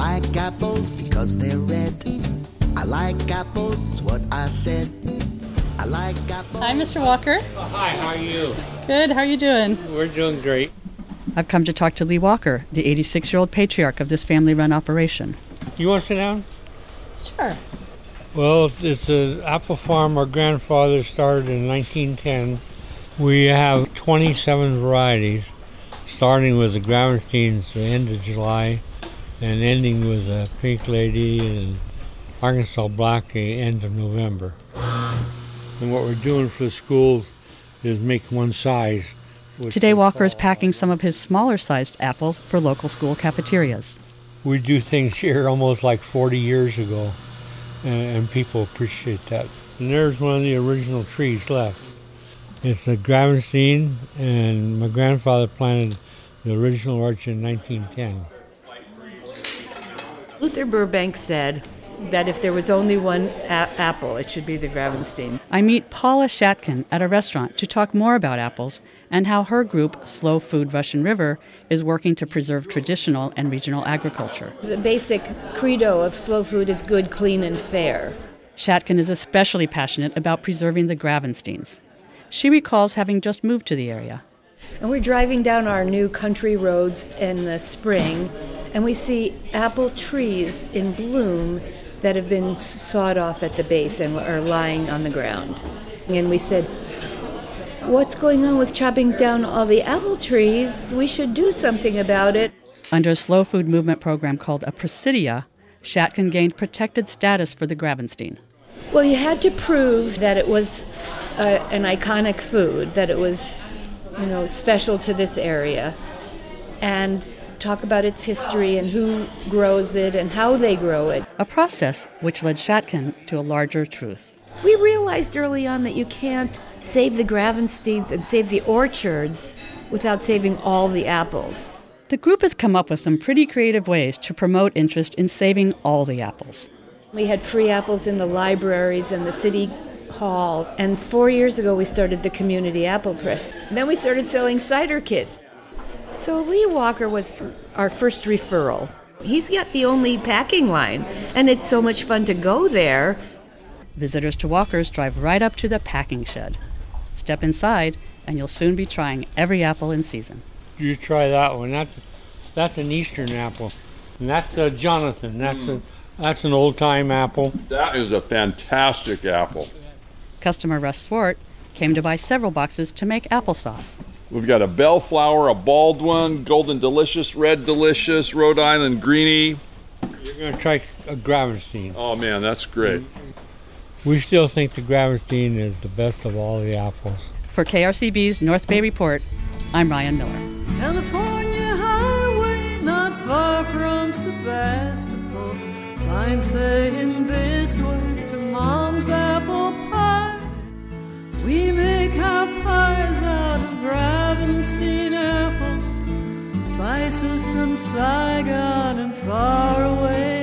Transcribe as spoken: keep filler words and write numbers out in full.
like apples because they're red. I like apples, it's what I said. I like apples. Hi, Mister Walker. Oh, hi, how are you? Good, how are you doing? We're doing great. I've come to talk to Lee Walker, the eighty-six-year-old patriarch of this family-run operation. You want to sit down? Sure. Well, it's an apple farm our grandfather started in nineteen ten. We have twenty-seven varieties, starting with the Gravensteins the end of July and ending with a Pink Lady and Arkansas Black the end of November. And what we're doing for the schools is make one size. Today, Walker is packing some of his smaller-sized apples for local school cafeterias. We do things here almost like forty years ago, and, and people appreciate that. And there's one of the original trees left. It's a Gravenstein, and my grandfather planted the original orchard in nineteen ten. Luther Burbank said that if there was only one a- apple, it should be the Gravenstein. I meet Paula Shatkin at a restaurant to talk more about apples and how her group, Slow Food Russian River, is working to preserve traditional and regional agriculture. The basic credo of slow food is good, clean, and fair. Shatkin is especially passionate about preserving the Gravensteins. She recalls having just moved to the area. And we're driving down our new country roads in the spring, and we see apple trees in bloom that have been sawed off at the base and are lying on the ground. And we said, what's going on with chopping down all the apple trees? We should do something about it. Under a slow food movement program called a Presidia, Shatkin gained protected status for the Gravenstein. Well, you had to prove that it was uh, an iconic food, that it was, you know, special to this area, and talk about its history and who grows it and how they grow it. A process which led Shatkin to a larger truth. We realized early on that you can't save the Gravensteins and save the orchards without saving all the apples. The group has come up with some pretty creative ways to promote interest in saving all the apples. We had free apples in the libraries and the city hall, and four years ago we started the community apple press. And then we started selling cider kits. So Lee Walker was our first referral. He's got the only packing line, and it's so much fun to go there. Visitors to Walker's drive right up to the packing shed. Step inside, and you'll soon be trying every apple in season. You try that one. That's that's an Eastern apple, and that's uh, Jonathan. That's mm. a that's an old-time apple. That is a fantastic apple. Customer Russ Swart came to buy several boxes to make applesauce. We've got a Bellflower, a Baldwin, Golden Delicious, Red Delicious, Rhode Island Greenie. You're going to try a Gravenstein. Oh, man, that's great. We still think the Gravenstein is the best of all the apples. For K R C B's North Bay Report, I'm Ryan Miller. California highway, not far from Sebastopol. Sign saying this way to Mom's apple pie. We make our pies out of Gravenstein apples, spices from Saigon and far away.